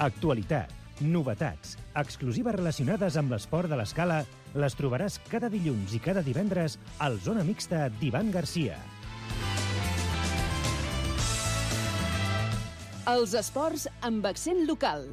Actualitat, novetats, exclusives relacionades amb l'esport de l'escala les trobaràs cada dilluns i cada divendres al Zona Mixta d'Ivan Garcia. Els esports amb accent local.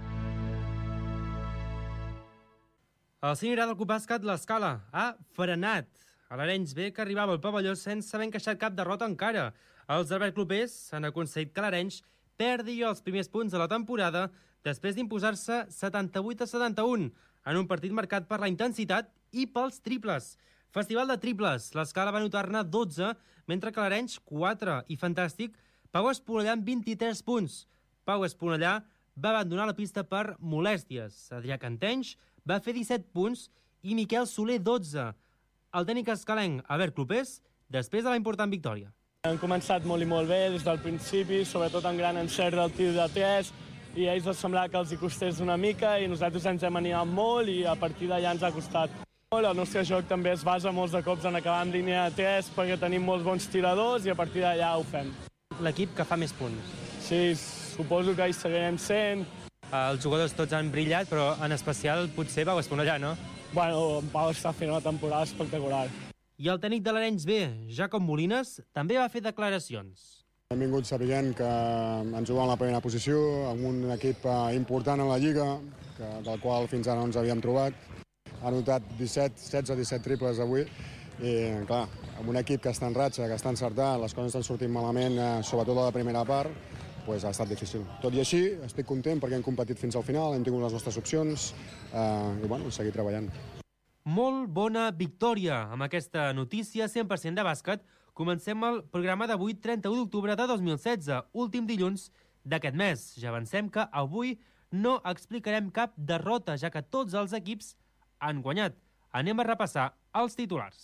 El sènior A del Club Bàsquet l'Escala ha frenat a l'Arenys B, que arribava al pavelló sense haver encaixat cap derrota encara. Els Albert Clubers han aconseguit que l'Arenys perdi els primers punts de la temporada després d'imposar-se 78-71 en un partit marcat per la intensitat i pels triples. Festival de triples. L'Escala va anotar-ne 12, mentre que l'Arenys 4. I fantàstic, Pau Esponellà amb 23 punts. Pau Esponellà va abandonar la pista per molèsties. Adrià Cantenys va fer 17 punts i Miquel Soler 12. El tècnic escalenc Albert Clubers, després de la important victòria. Han començat molt i molt bé des del principi, sobretot amb gran encert del tir de 3, i a ells els semblava que els hi costés una mica i nosaltres ens hem animat molt i a partir d'allà ens ha costat molt. El nostre joc també es basa molts de cops en acabar en línia de 3 perquè tenim molts bons tiradors i a partir d'allà ho fem. L'equip que fa més punts. Sí, suposo que hi seguirem sent. Els jugadors tots han brillat, però en especial potser Pau Esponellà, no? Bueno, en Pau està fent una temporada espectacular. I el tècnic de l'Arenys B, Jacob Molines, també va fer declaracions. Hem vingut sabent que ens jugàvem la primera posició, amb un equip important en la Lliga, del qual fins ara no ens havíem trobat. Ha anotat 16 o 17 triples avui, i clar, amb un equip que està en ratxa, que està encertat, les coses estan sortint malament, sobretot a la primera part, pues ha estat difícil. Tot i així, estic content perquè hem competit fins al final, hem tingut les nostres opcions, i bueno, seguir treballant. Molt bona victòria. Amb aquesta notícia 100% de bàsquet, comencem el programa d'avui, 31 d'octubre de 2016, últim dilluns d'aquest mes. Ja avancem que avui no explicarem cap derrota, ja que tots els equips han guanyat. Anem a repassar els titulars.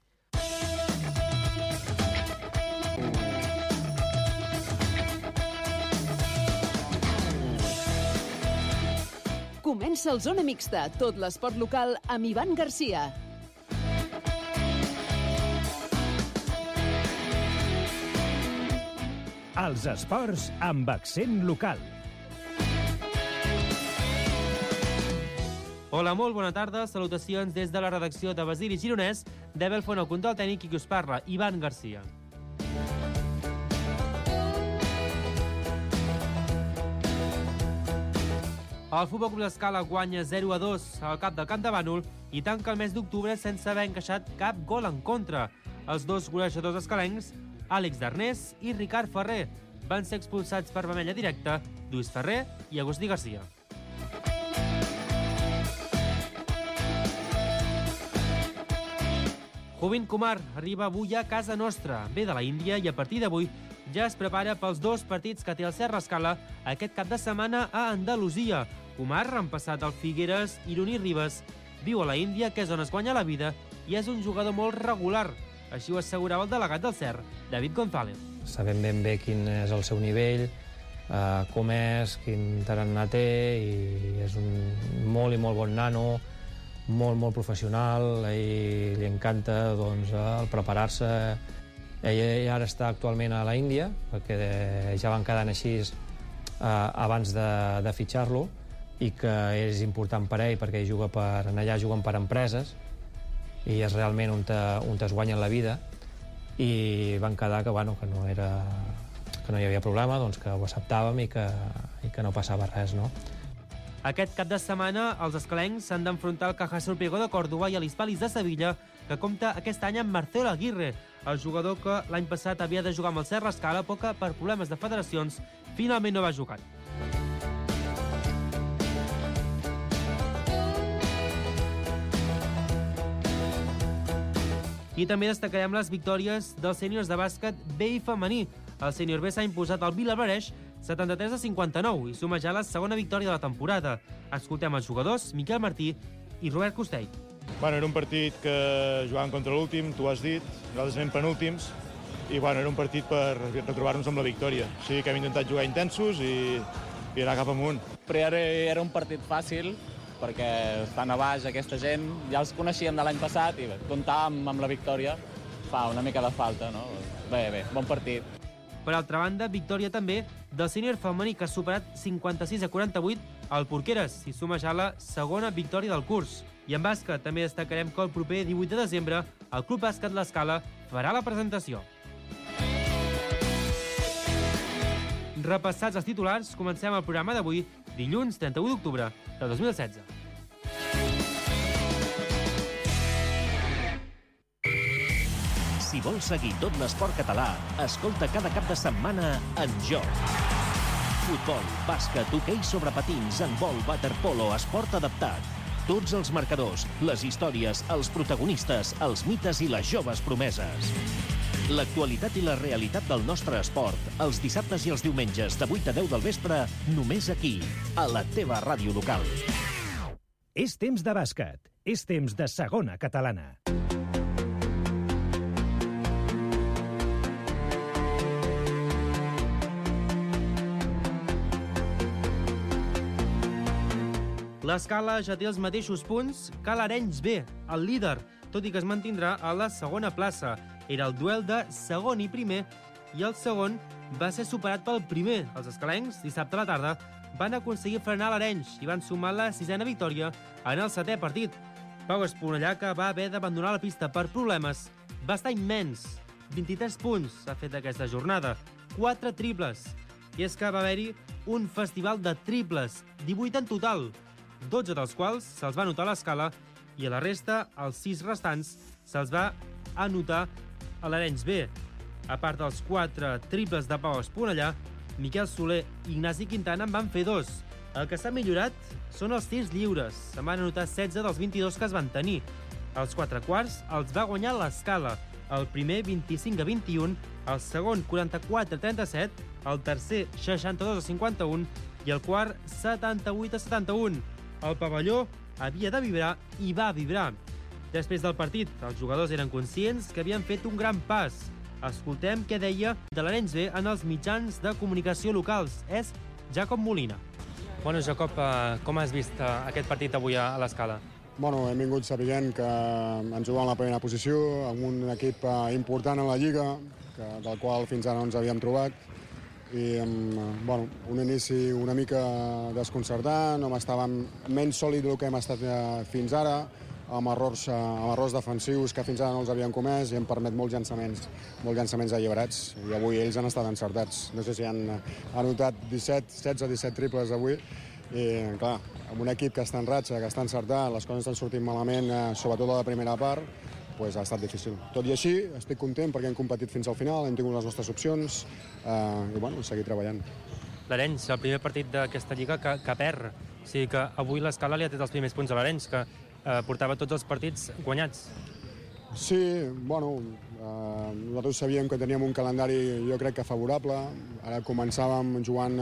Comença el Zona Mixta, tot l'esport local amb Ivan Garcia. Els esports amb accent local. Hola, molt bona tarda. Salutacions des de la redacció de Basili Gironès, d'Ebel Font, el control tècnic, i qui us parla, Ivan Garcia. El Futbol Club l'Escala guanya 0-2 al cap del Camp de Bànol i tanca el mes d'octubre sense haver encaixat cap gol en contra. Els dos golejadors escalencs, Àlex Darnés i Ricard Ferrer, van ser expulsats per vermella directa, Lluís Ferrer i Agustí Garcia. Jovin Kumar arriba avui a casa nostra, ve de la Índia i a partir d'avui ja es prepara pels dos partits que té el Serra Escala aquest cap de setmana a Andalusia. Kumar, reemplaçat al Figueres, Ironi Ribes, viu a la Índia, que és on es guanya la vida, i és un jugador molt regular. Així ho assegurava el delegat del CER, David González. Sabem ben bé quin és el seu nivell, com és, quin tarannà té, i és un molt i molt bon nano, molt professional, i li encanta doncs, el preparar-se. Ell ara està actualment a la Índia, perquè ja van quedant així abans de fitxar-lo, i que és important per ell perquè allà juguen per empreses i és realment on es guanyen la vida, i van quedar que no hi havia problema, doncs que ho acceptàvem i que no passava res, no? Aquest cap de setmana els escalencs s'han d'enfrontar al Caja Sorpiego de Còrdova i a l'Hispalis de Sevilla, que compta aquest any amb Marcelo Aguirre, el jugador que l'any passat havia de jugar amb el Serra Escala, però que per problemes de federacions finalment no va jugar. I també destacarem les victòries dels sèniors de bàsquet B i femení. El sènior B s'ha imposat al Vilablareix 73-59 i suma ja la segona victòria de la temporada. Escoltem els jugadors Miquel Martí i Robert Costell. Bueno, era un partit que jugàvem contra l'últim, tu has dit, nosaltres anem penúltims, i bueno, era un partit per retrobar-nos amb la victòria. Així que hem intentat jugar intensos i anar cap amunt. Però era un partit fàcil, perquè estan a baix aquesta gent, ja els coneixíem de l'any passat i comptàvem amb la victòria, fa una mica de falta, no? Bé, bon partit. Per altra banda, victòria també del sènior femení, que ha superat 56-48 al Porqueres i suma ja la segona victòria del curs. I en bàsquet també destacarem que el proper 18 de desembre el Club Bàsquet L'Escala farà la presentació. Repassats els titulars, comencem el programa d'avui, dilluns 31 d'octubre de 2016. Si vols seguir tot l'esport català, escolta cada cap de setmana En Joc. Futbol, bàsquet, hoquei sobre patins, handbol, waterpolo, esport adaptat. Tots els marcadors, les històries, els protagonistes, els mites i les joves promeses. L'actualitat i la realitat del nostre esport, els dissabtes i els diumenges de 8 a 10 del vespre, només aquí, a la teva ràdio local. És temps de bàsquet. És temps de segona catalana. L'Escala ja té els mateixos punts que l'Arenys B, el líder, tot i que es mantindrà a la segona plaça. Era el duel de segon i primer, i el segon va ser superat pel primer. Els escalencs, dissabte a la tarda, van aconseguir frenar l'Arenys i van sumar la 6a victòria en el 7è partit. Pau Esponellà, que va haver d'abandonar la pista per problemes, va estar immens. 23 punts ha fet aquesta jornada, 4 triples. I és que va haver-hi un festival de triples, 18 en total, 12 dels quals se'ls va anotar a l'Escala i a la resta, els 6 restants, se'ls va anotar a l'Arenys B. A part dels 4 triples de Pau Esponellà, Miquel Soler i Ignasi Quintana en van fer 2. El que s'ha millorat són els tirs lliures. Se'n van anotar 16 dels 22 que es van tenir. Els 4 quarts els va guanyar l'Escala. El primer 25-21, el segon 44-37, el tercer 62-51 i el quart 78-71. El pavelló havia de vibrar i va vibrar. Després del partit, els jugadors eren conscients que havien fet un gran pas. Escoltem què deia de l'Arenys B en els mitjans de comunicació locals. És Jacob Molina. Bueno, Jacob, com has vist aquest partit avui a l'Escala? Bueno, hem vingut sabent que ens jugàvem la primera posició, amb un equip important en la Lliga, del qual fins ara no ens havíem trobat, i bueno, un inici una mica desconcertant, on estàvem menys sòlid del que hem estat fins ara, amb errors defensius que fins ara no els havien comès i hem permet molts llançaments alliberats, i avui ells han estat encertats. No sé si han anotat 16-17 triples avui, i clar, amb un equip que està en ratxa, que està encertat, les coses estan sortint malament, sobretot a la primera part, pues ha estat difícil. Tot i així, estic content perquè hem competit fins al final, hem tingut les nostres opcions i bueno, seguir treballant. L'Arenys, el primer partit d'aquesta lliga que perd. O sigui que avui l'Escala li ha tret els primers punts a l'Arenys, que portava tots els partits guanyats. Sí, bueno, nosaltres sabíem que teníem un calendari jo crec que favorable. Ara començàvem jugant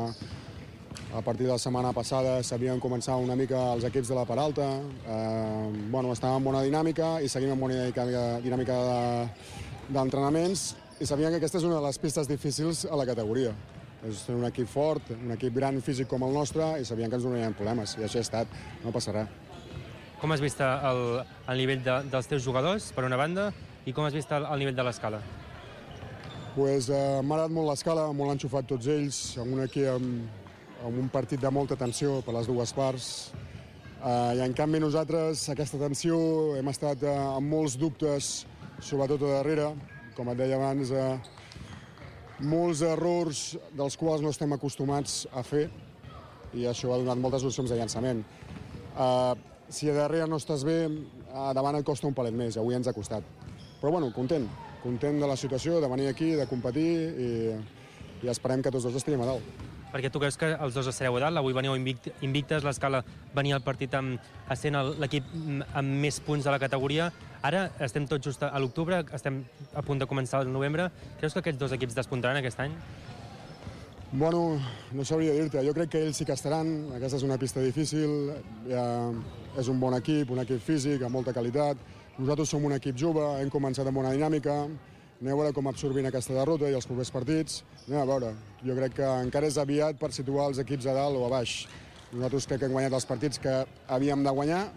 a partir de la setmana passada, sabíem començar una mica els equips de la part alta. Bueno, estàvem en bona dinàmica i seguim en bona dinàmica d'entrenaments i sabíem que aquesta és una de les pistes difícils a la categoria. És un equip fort, un equip gran físic com el nostre i sabíem que ens donarien problemes i així ha estat, no passa res. Com has vist el nivell dels teus jugadors, per una banda, i com has vist el nivell de l'Escala? Pues, m'ha agradat molt l'Escala, molt enxufat tots ells, amb un partit de molta tensió per les dues parts. I en canvi nosaltres, aquesta tensió, hem estat amb molts dubtes, sobretot a darrere, com et deia abans, molts errors dels quals no estem acostumats a fer i això ha donat moltes opcions de llançament. Si a darrere no estàs bé, davant et costa un palet més, avui ens ha costat. Però bueno, content de la situació, de venir aquí, de competir i esperem que tots dos estiguem a dalt. Perquè tu creus que els dos estareu a dalt? Avui veníeu invictes, l'Escala venia al partit essent l'equip amb més punts de la categoria. Ara estem tot just a l'octubre, estem a punt de començar el novembre. Creus que aquests dos equips despuntaran aquest any? Bueno, no sabria dir-te. Jo crec que ells sí que estaran. Aquesta és una pista difícil. És un bon equip, un equip físic, amb molta qualitat. Nosaltres som un equip jove, hem començat amb bona dinàmica. Anem a veure com absorbint aquesta derrota i els propers partits. Anem a veure. Jo crec que encara és aviat per situar els equips a dalt o a baix. Nosaltres crec que hem guanyat els partits que havíem de guanyar,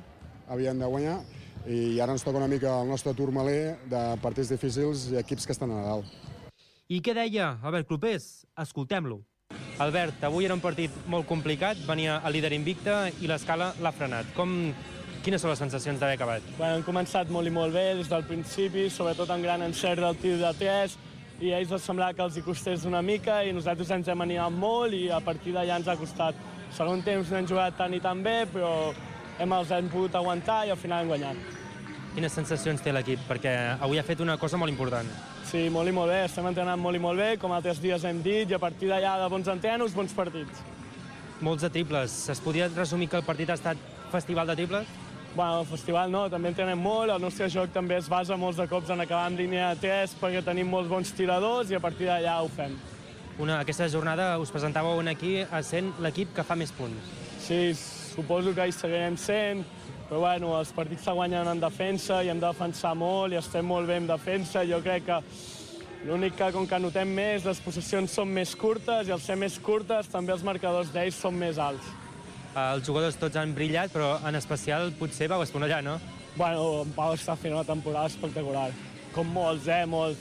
i ara ens toca una mica el nostre turmaler de partits difícils i equips que estan a dalt. I què deia Albert Clopés? Escoltem-lo. Albert, avui era un partit molt complicat, venia el líder invicte i l'Escala l'ha frenat. Quines són les sensacions d'haver acabat? Han començat molt i molt bé des del principi, sobretot en gran encert del tir de 3, i a ells va semblar que els hi costés una mica i nosaltres ens hem animat molt i a partir d'allà ens ha costat. Segon temps no hem jugat tant i tan bé, però els hem pogut aguantar i al final hem guanyat. Quines sensacions té l'equip? Perquè avui ha fet una cosa molt important. Sí, molt i molt bé. Estem entrenant molt i molt bé, com altres dies hem dit, i a partir d'allà de bons entrenos, bons partits. Molts de triples. Es podia resumir que el partit ha estat festival de triples? Bueno, el festival no, també entrenem molt. El nostre joc també es basa molts de cops en acabar amb línia de 3 perquè tenim molts bons tiradors i a partir d'allà ho fem. Aquesta jornada us presentàveu aquí sent l'equip que fa més punts. Sí, suposo que hi seguirem sent, però bueno, els partits se guanyen en defensa i hem de defensar molt i estem molt bé en defensa. Jo crec que l'únic que, com que notem més, les possessions són més curtes i al ser més curtes també els marcadors d'ells són més alts. Els jugadors tots han brillat, però en especial potser Pau Esponellà, no? Bueno, en Pau està fent una temporada espectacular. Com molts, molts.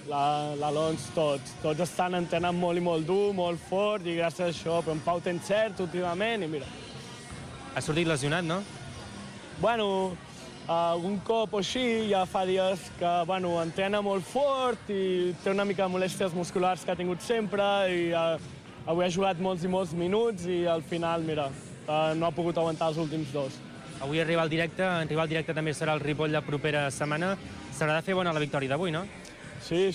L'Alons, tots estan entrenant molt i molt dur, molt fort, i gràcies a això, però en Pau té encert últimament, i mira. Ha sortit lesionat, no? Bueno, algun cop o així, ja fa dies que, bueno, entrena molt fort i té una mica de molèsties musculars que ha tingut sempre, i avui ha jugat molts i molts minuts, i al final, mira, no ha pogut aguantar els últims dos. Avui en rival directe també serà el Ripoll la propera setmana. S'haurà de fer bona la victòria d'avui, no? Sí,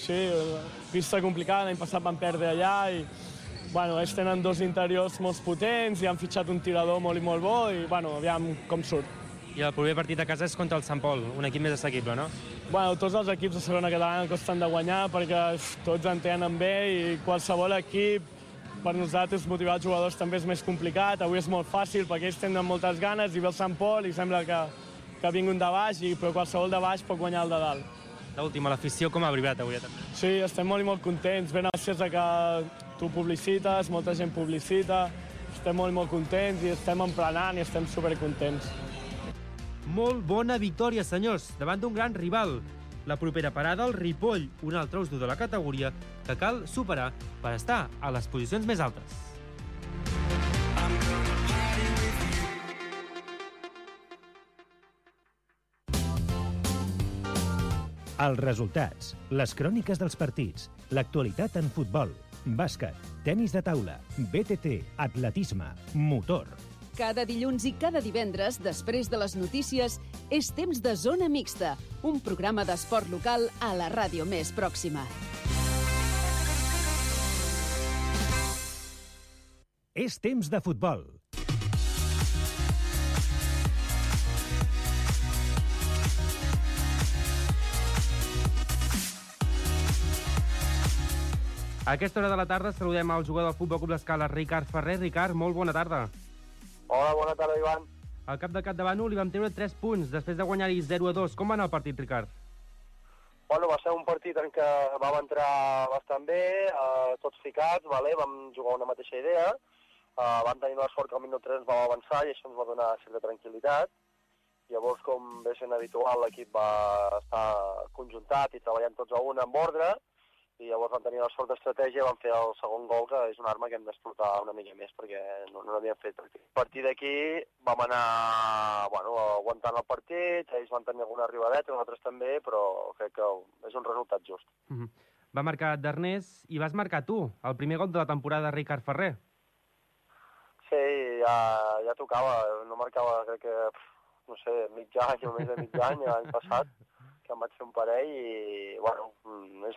pista complicada, l'any passat van perdre allà i ells tenen dos interiors molt potents i han fitxat un tirador molt i molt bo i aviam com surt. I el proper partit a casa és contra el Sant Pol, un equip més assequible, no? Tots els equips de segona catalana costen de guanyar perquè tots entrenen bé i qualsevol equip, per nosaltres motivar els jugadors també és més complicat. Avui és molt fàcil perquè ells tenen moltes ganes i ve el Sant Pol i sembla que ha vingut de baix, però qualsevol de baix pot guanyar el de dalt. L'última, l'afició com ha vibrat avui? Sí, estem molt i molt contents. Ben gràcies a que tu publicites, molta gent publicita. Estem molt i molt contents i estem emplenant i estem supercontents. Molt bona victòria, senyors, davant d'un gran rival. La propera parada, el Ripoll, un altre us dur de la categoria que cal superar per estar a les posicions més altes. Els resultats, les cròniques dels partits, l'actualitat en futbol, bàsquet, tenis de taula, BTT, atletisme, motor. Cada dilluns i cada divendres, després de les notícies, és temps de Zona Mixta, un programa d'esport local a la ràdio més pròxima. És temps de futbol. A aquesta hora de la tarda saludem al jugador del Futbol Club l'Escala, Ricard Ferrer. Ricard, molt bona tarda. Hola, bona tarda, Ivan. Al cap de Capdavant li vam treure 3 punts, després de guanyar-hi 0-2. Com va anar el partit, Ricard? Bueno, va ser un partit en què vam entrar bastant bé, tots ficats, vam jugar una mateixa idea, vam tenir la sort que al minut 3 ens vam avançar i això ens va donar certa tranquil·litat. Llavors, com ve sent habitual, l'equip va estar conjuntat i treballant tots a una amb ordre, i llavors vam tenir la sort d'estratègia i vam fer el segon gol, que és una arma que hem d'explotar una mica més, perquè no l'havíem fet. A partir d'aquí vam anar aguantant el partit, ells van tenir alguna arribadeta, nosaltres també, però crec que és un resultat just. Va marcar Darnés i vas marcar tu, el primer gol de la temporada de Ricard Ferrer. Sí, ja tocava, no marcava, crec que, no sé, mig any o més de mig any, l'any passat, que em vaig fer un parell i, és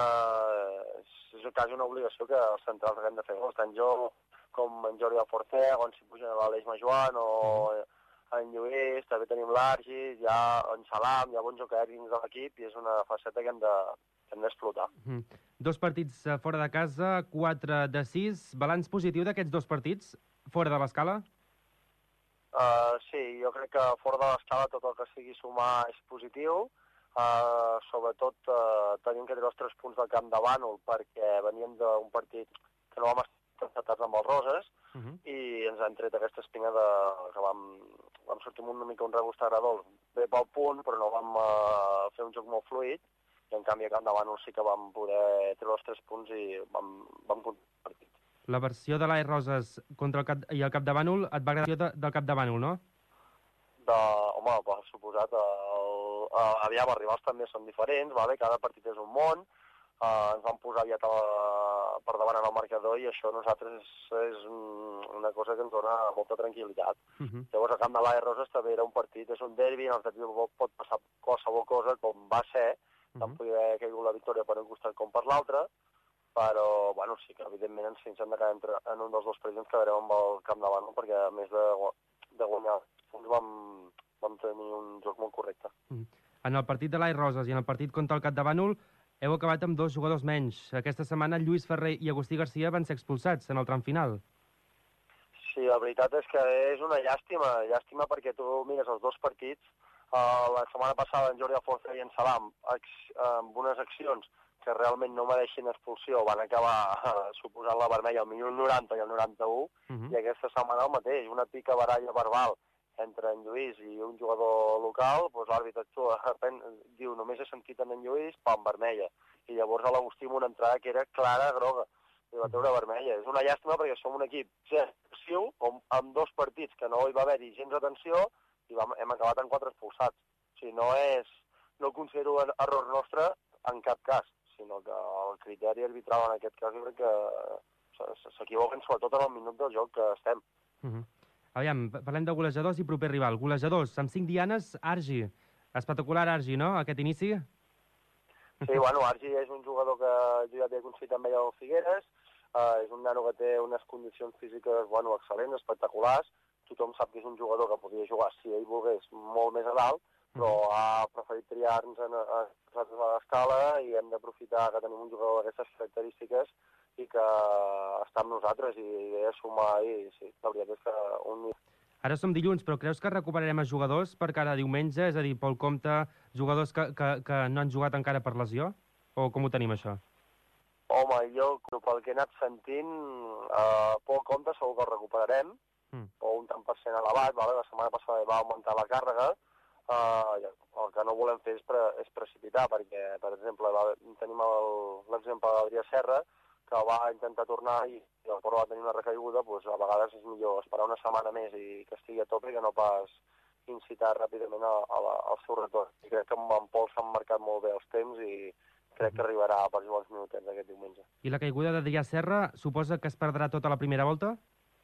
quasi una obligació que els centrals haguem de fer gols. Tant jo com en Jordi Alforter, on s'hi pugen l'Aleix Majoan o en Lluís, també tenim l'Argis, hi ha en Salam, hi ha bons jocs dins de l'equip i és una faceta que hem d'explotar. 2 partits fora de casa, 4 de 6. Balanç positiu d'aquests 2 partits fora de l'Escala? Sí, jo crec que fora de l'Escala tot el que sigui sumar és positiu. Sobretot tenim que treure els 3 punts del Camp de Bànol perquè veníem d'un partit que no vam estar encetats amb els Roses i ens han tret aquesta espina que vam sortir una mica un regust agradol bé pel punt, però no vam fer un joc molt fluid i en canvi a Camp de Bànol sí que vam poder treure els 3 punts i vam comptar el partit. La versió de l'AE Roses i el Capdavànol et va agradar del Capdavànol, no? Home, per suposat, aviam, els rivals també són diferents, vale? Cada partit és un món, ens van posar aviat per davant en el marcador i això a nosaltres és una cosa que ens dona molta tranquil·litat. Llavors, al camp de l'AE Roses també era un partit, és un derbi, en el derbi pot passar qualsevol cosa, com va ser, tant podia haver caigut la victòria per un costat com per l'altre, però, bueno, sí que evidentment ens hem de quedar en un dels dos partits, ens quedarem amb el camp davant, perquè a més de guanyar punts vam tenir un joc molt correcte. En el partit de l'AE Roses i en el partit contra el Capdavànol heu acabat amb 2 jugadors menys. Aquesta setmana Lluís Ferrer i Agustí Garcia van ser expulsats en el tram final. Sí, la veritat és que és una llàstima perquè tu mires els dos partits. La setmana passada en Jordi Alfonso i en Salam, amb unes accions que realment no mereixin expulsió, van acabar suposant la vermella al minut 90 i al 91, i aquesta setmana el mateix, una pica baralla verbal entre en Lluís i un jugador local, doncs l'àrbitre actua, diu, només he sentit en Lluís, pam, vermella. I llavors a l'Agustí amb una entrada que era clara, groga, i va treure vermella. És una llàstima perquè som un equip agressiu, amb 2 partits que no hi va haver-hi gens d'atenció, i hem acabat amb 4 expulsats. O sigui, no considero error nostre en cap cas, sinó que el criteri arbitral en aquest cas jo crec que s'equivoquen sobretot en el minut del joc que estem. Aviam, parlem de golejadors i proper rival. Golejadors, amb 5 dianes, Argi. Espectacular Argi, no?, aquest inici? Sí, bueno, Argi és un jugador que jo ja havia aconseguit amb ell al Figueres, és un nano que té unes condicions físiques, bueno, excel·lents, espectaculars. Tothom sap que és un jugador que podria jugar, si ell volgués, molt més a dalt, però ha preferit triar-nos a l'escala i hem d'aprofitar que tenim un jugador d'aquestes característiques i que està amb nosaltres i de sumar i sí, la veritat és que Ara som dilluns, però creus que recuperarem els jugadors per cada diumenge? És a dir, Pol Compte, jugadors que no han jugat encara per lesió? O com ho tenim, això? Home, jo, pel que he anat sentint, Pol Compte segur que el recuperarem, o un tant per cent elevat, vale? La setmana passada va augmentar la càrrega. El que no volem fer és precipitar, perquè, per exemple, tenim l'exemple d'Adrià Serra, que va intentar tornar i però va tenir una recaiguda, doncs a vegades és millor esperar una setmana més i que estigui a tope que no pas incitar ràpidament al seu retorn. I crec que amb en Pol s'han marcat molt bé els temps i crec que arribarà per jugar els minutets aquest diumenge. I la caiguda d'Adrià Serra suposa que es perdrà tota la primera volta?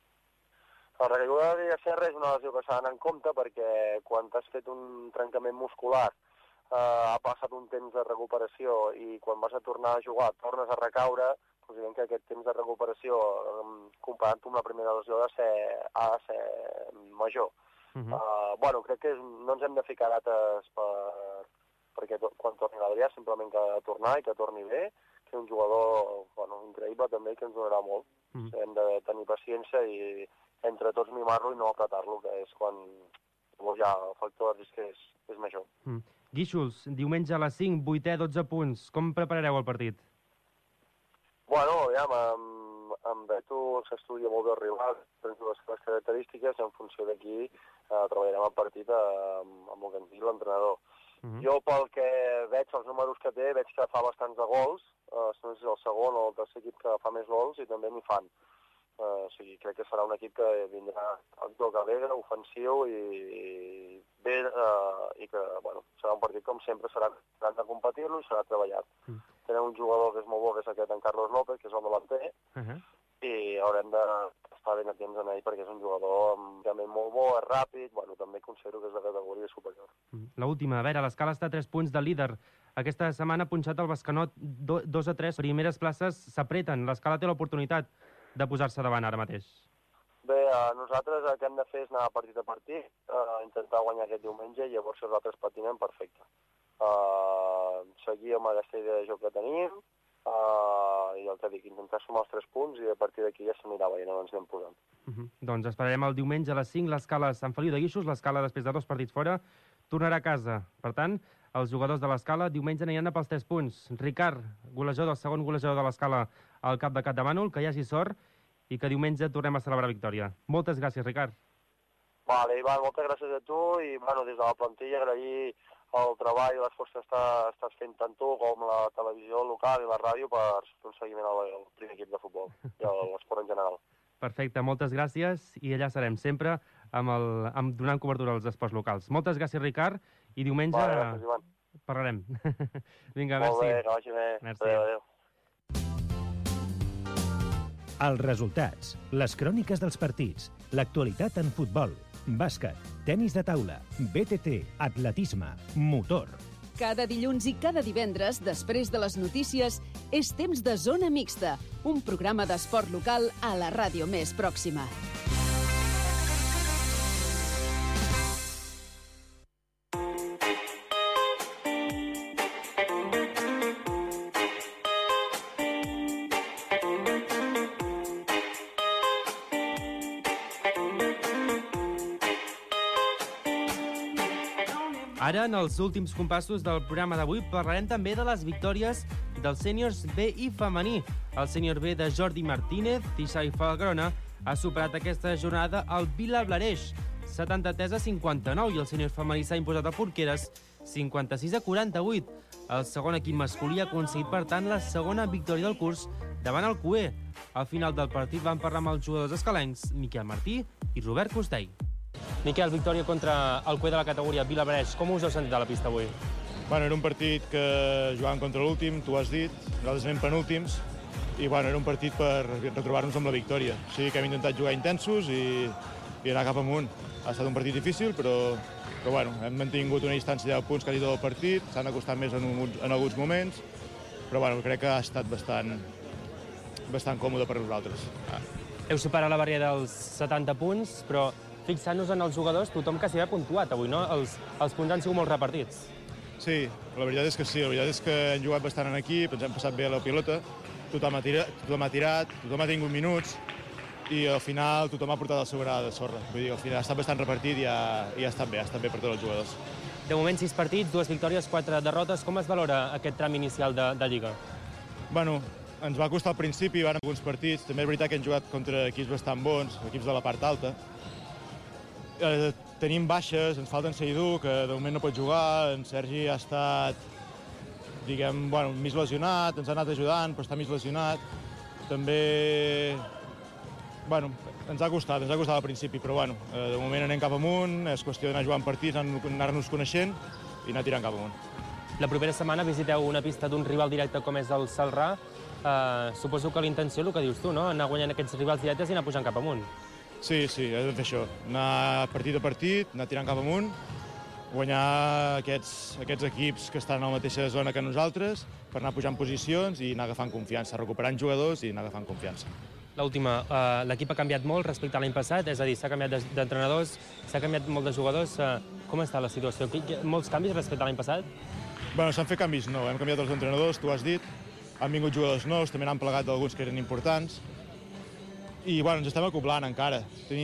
La recaiguda d'Adrià Serra és una lesió que s'ha d'anar en compte perquè quan t'has fet un trencament muscular ha passat un temps de recuperació i quan vas a tornar a jugar tornes a recaure, doncs diguem que aquest temps de recuperació, comparant amb la primera lesió, ha de ser major. Bueno, crec que no ens hem de ficar dates perquè quan torni l'Adrià, simplement que ha de tornar i que torni bé, que és un jugador increïble també, que ens donarà molt. Hem de tenir paciència i entre tots mimar-lo i no apretar-lo, que és quan ja el factor de risc és major. Guíxols, diumenge a les 5, 8è, 12 punts. Com preparareu el partit? Bueno, aviam, amb Beto s'estudia molt bé el rival, les característiques, i en funció d'aquí treballarem el partit amb el que ens digui l'entrenador. Jo, pel que veig, els números que té, veig que fa bastants de gols, no sé si és el segon o el tercer equip que fa més gols, i també n'hi fan. O sigui, crec que serà un equip que vindrà a joc alegre, ofensiu i bé, i que, bueno, serà un partit com sempre, serà de competir-lo i serà treballat. Tenen un jugador que és molt bo, que és aquest en Carlos López, que és el delanter, i haurem d'estar ben atents a ell perquè és un jugador també molt bo, és ràpid, bueno, també considero que és de categoria superior. L'última, a veure, l'escala està a 3 punts de líder. Aquesta setmana ha punxat el Bescanó 2-3. Primeres places s'apreten. L'escala té l'oportunitat de posar-se davant ara mateix. Bé, nosaltres el que hem de fer és anar partit a partit, intentar guanyar aquest diumenge i llavors si els altres patinen, perfecte. Seguir amb aquesta idea de joc que tenim i el que dic, intentar sumar els 3 punts i a partir d'aquí ja s'anirà veient on ens anem posant. Doncs esperarem el diumenge a les 5, l'escala Sant Feliu de Guíxols, l'escala després de 2 partits fora, tornarà a casa. Per tant, els jugadors de l'escala diumenge aniran pels 3 punts. Ricard, golejador, el segon golejador de l'escala al cap de Capdavànol, que hi hagi sort i que diumenge tornem a celebrar victòria. Moltes gràcies, Ricard. Vale, Ivan, moltes gràcies a tu i bueno, des de la plantilla agrair el treball i l'esforç que estàs fent tant tu com la televisió local i la ràdio per fer un seguiment al primer equip de futbol i a l'esport en general. Perfecte, moltes gràcies i allà serem sempre donant cobertura als esports locals. Moltes gràcies, Ricard, i diumenge gràcies, Ivan. Parlarem. Vinga, Molt merci. bé, que vagi bé. Merci. Adéu. Els resultats, les cròniques dels partits, l'actualitat en futbol, bàsquet, tenis de taula, BTT, atletisme, motor. Cada dilluns i cada divendres, després de les notícies, és temps de Zona Mixta, un programa d'esport local a la ràdio més pròxima. Ara, en els últims compassos del programa d'avui, parlarem també de les victòries dels sèniors B i femení. El sènior B de Jordi Martínez, Tisha i Falgrona, ha superat aquesta jornada al Vilablareix, 73-59, i el sènior femení s'ha imposat a Porqueres, 56-48. El segon equip masculí ha aconseguit, per tant, la segona victòria del curs davant el Cué. Al final del partit van parlar amb els jugadors escalencs, Miquel Martí i Robert Costell. Miquel, victòria contra el Cué de la categoria Vilablareix. Com us heu sentit a la pista avui? Bueno, era un partit que jugàvem contra l'últim, tu ho has dit, nosaltres anem penúltims, i bueno, era un partit per retrobar-nos amb la victòria. O sigui que hem intentat jugar intensos i anar cap amunt. Ha estat un partit difícil, però bueno, hem mantingut una distància de 10 punts quasi tot el partit, s'han acostat més en alguns moments, però bueno, crec que ha estat bastant còmode per nosaltres. Heu superat la barrera dels 70 punts, però fixant-nos en els jugadors, tothom quasi ha puntuat avui, no? Els punts han sigut molt repartits. Sí, la veritat és que sí. La veritat és que hem jugat bastant en equip, ens hem passat bé a la pilota, tothom ha tirat, tothom ha tingut minuts, i al final tothom ha portat el seu gra de sorra. Vull dir, al final ha estat bastant repartit i ha estat bé per tots els jugadors. De moment, 6 partits, 2 victòries, 4 derrotes. Com es valora aquest tram inicial de Lliga? Bueno, ens va costar al principi, van alguns partits. També és veritat que hem jugat contra equips bastant bons, equips de la part alta. Tenim baixes, ens falta en Seidú, que de moment no pot jugar, en Sergi ha estat, diguem, bueno, mig lesionat, ens ha anat ajudant, però està mig lesionat. També, bueno, ens ha costat al principi, però bueno, de moment anem cap amunt, és qüestió d'anar jugant partits, anar-nos coneixent i anar tirant cap amunt. La propera setmana visiteu una pista d'un rival directe com és el Celrà. Suposo que l'intenció, el que dius tu, no? Anar guanyant aquests rivals directes i anar pujant cap amunt. Sí, hem de fer això, anar partit a partit, anar tirant cap amunt, guanyar aquests equips que estan a la mateixa zona que nosaltres per anar pujant posicions i anar agafant confiança, recuperant jugadors i anar agafant confiança. L'última, l'equip ha canviat molt respecte a l'any passat, és a dir, s'ha canviat d'entrenadors, s'ha canviat molt de jugadors. Com està la situació? Molts canvis respecte a l'any passat? Bueno, s'han fet canvis nous, hem canviat els entrenadors, tu ho has dit, han vingut jugadors nous, també n'han plegat alguns que eren importants, i bueno, ens estem acoblant encara.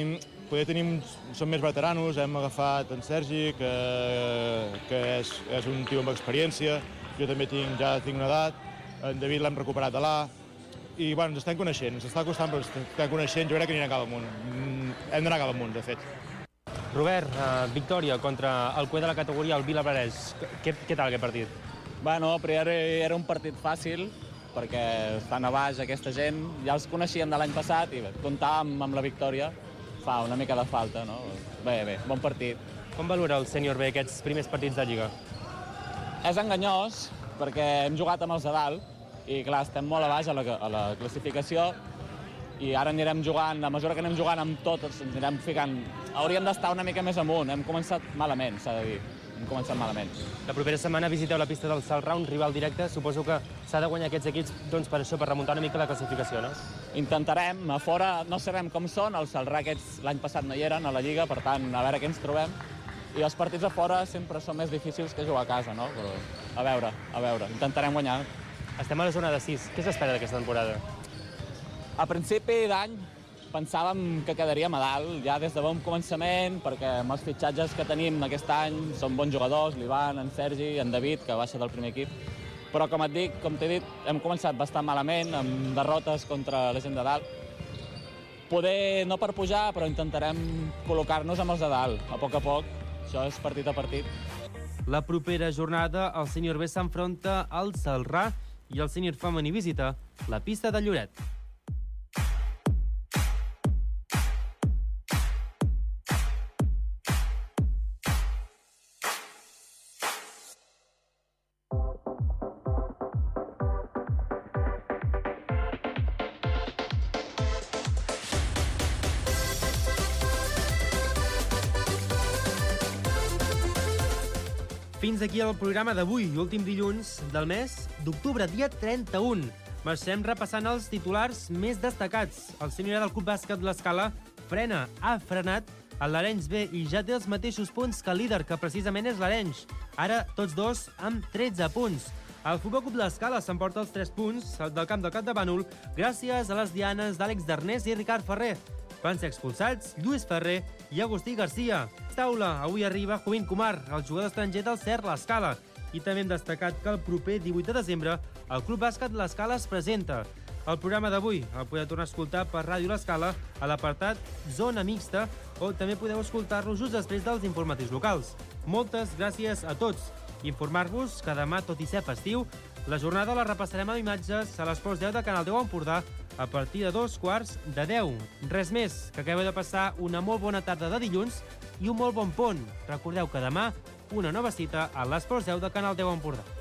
Som més veteranos, hem agafat en Sergi, que és un tio amb experiència, jo també ja tinc una edat, en David l'hem recuperat de l'A, i bueno, ens estem coneixent, ens està costant, però ens estem coneixent, jo crec que anirem cap amunt. Hem d'anar cap amunt, de fet. Robert, victòria contra el Cué de la categoria, el Vilablareix. Què tal aquest partit? Bueno, a priori era un partit fàcil, perquè estan a baix aquesta gent, ja els coneixíem de l'any passat i comptàvem amb la victòria, fa una mica de falta, no? Bé, bon partit. Com valora el sènior B aquests primers partits de Lliga? És enganyós, perquè hem jugat amb els de dalt i clar, estem molt a baix a la classificació i ara anirem jugant, a mesura que anem jugant amb tots, ens anirem ficant. Hauríem d'estar una mica més amunt, hem començat malament, s'ha de dir. Hem començat malament. La propera setmana visiteu la pista del Celrà, un rival directe. Suposo que s'ha de guanyar aquests equips per això, per remuntar una mica la classificació, no? Intentarem. A fora no sabem com són. El Celrà aquests l'any passat no hi eren a la Lliga, per tant, a veure què ens trobem. I els partits a fora sempre són més difícils que jugar a casa, no? Però a veure. Intentarem guanyar. Estem a la zona de 6. Què s'espera d'aquesta temporada? A principi d'any pensàvem que quedaríem a dalt, ja des de bon començament, perquè amb els fitxatges que tenim aquest any són bons jugadors, l'Ivan, en Sergi, en David, que baixa del primer equip. Però, com t'he dit, hem començat bastant malament, amb derrotes contra la gent de dalt. Poder no per pujar, però intentarem col·locar-nos amb els de dalt, a poc. Això és partit a partit. La propera jornada, el sènior B s'enfronta al Celrà i el sènior femení visita la pista de Lloret. Fins aquí el programa d'avui, últim dilluns del mes d'octubre, dia 31. Marxem repassant els titulars més destacats. El sènior del Club Bàsquet l'Escala ha frenat el l'Arenys B i ja té els mateixos punts que el líder, que precisament és l'Arenys. Ara tots dos amb 13 punts. El Futbol Club l'Escala s'emporta els 3 punts del camp del Capdavànol gràcies a les dianes d'Àlex Darnés i Ricard Ferrer. Van ser expulsats Lluís Ferrer i Agustí Garcia. Taula, avui arriba Jovin Kumar, el jugador estranger del CER l'Escala. I també hem destacat que el proper 18 de desembre el Club Bàsquet l'Escala es presenta. El programa d'avui el podeu tornar a escoltar per Ràdio l'Escala a l'apartat Zona Mixta, o també podeu escoltar-lo just després dels informatius locals. Moltes gràcies a tots. Informar-vos que demà, tot i ser festiu, la jornada la repassarem amb imatges a l'Esports 10 de Canal 10 Empordà a partir de 2:15. Res més, que acabeu de passar una molt bona tarda de dilluns i un molt bon pont. Recordeu que demà una nova cita a l'Esports 10 de Canal 10 Empordà.